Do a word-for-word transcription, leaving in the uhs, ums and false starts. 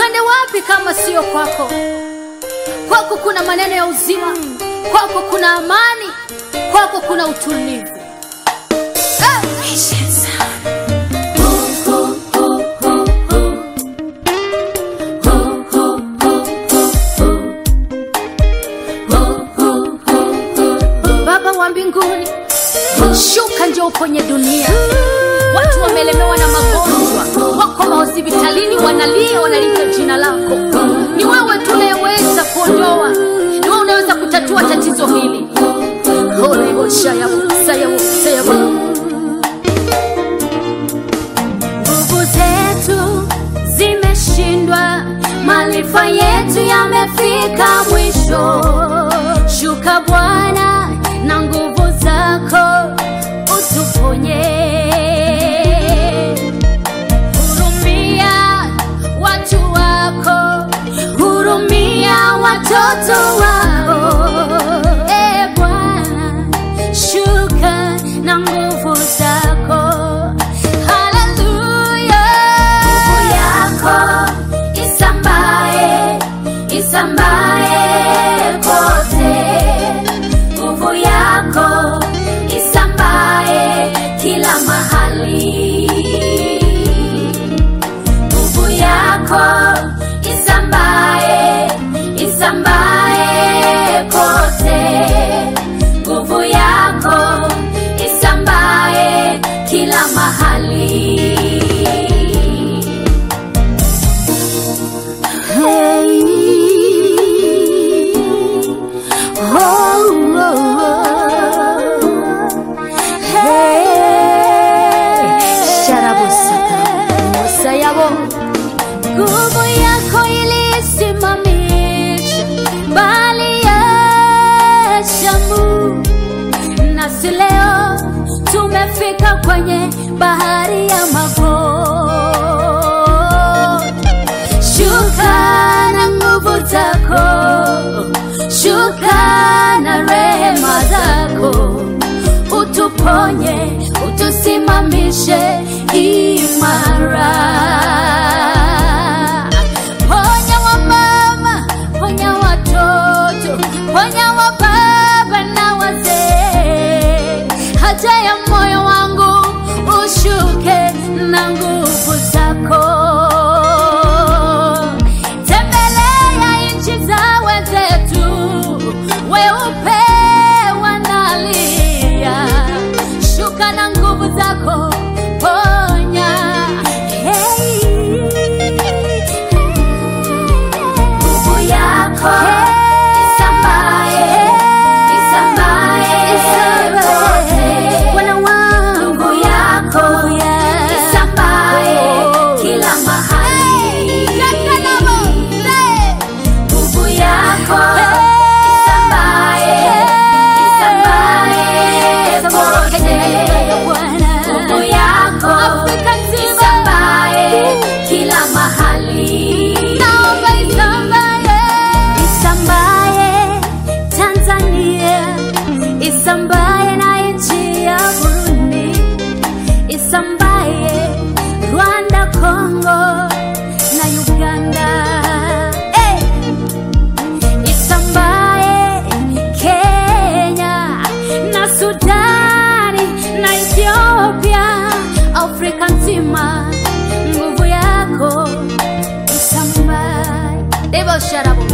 Tuende wapi kama sio kwako? Kwako kuna maneno ya uzima, kwako kuna amani, kwako kuna utulivu. Baba wa mbinguni, shuka njoo uponye dunia. Watu wamelemewa na magonjwa, wako hospitalini wanalia, wanaliita jina lako. Ni wewe tunayeweza kuondoa, ni wewe unaweza kutatua tatizo hili. Ole shayabu sayabu sayabu. Nguvu zetu zimeshindwa, maarifa yetu yamefika mwisho. Shuka Bwana na nguvu zako utuponye. Watoto wao, e Bwana, shuka na nguvu zako. Haleluya. Nguvu yako isambae, isambae kote. Nguvu yako isambae kila mahali. Nguvu yako isambae, isambae kote. Nguvu yako isambae kila mahali. Hey, oh, oh, oh. Hey, sharabusaka musayabo. Nguvu yako ilisimamisha bali ya Shamu, nasi leo tumefika kwenye bahari ya mago. Shuka na nguvu zako, shuka na rehema zako, utuponye, utusimamishe imara. Ponya wa mama, ponya watoto, ponya wa baba na wazee. Haja ya moyo wangu ushuke na nguvu zako. Tembelea nchi za wenzetu, weupe wanalia. Shuka na nguvu zako, ponya. Hey, nguvu yako isambae, isambae kote. Bwana wangu, nguvu yako isambae kila mahali. Nguvu yako isambae, isambae kote. Nguvu yako isambae kila mahali. Naomba isambae, isambae Tanzania, isambae na nchi ya Burundi, isambae Rwanda, Kongo na Uganda. Hey! Isambae Kenya na Sudani na Ethiopia, Afrika nzima. Nguvu yako isambae. Debo sharabu.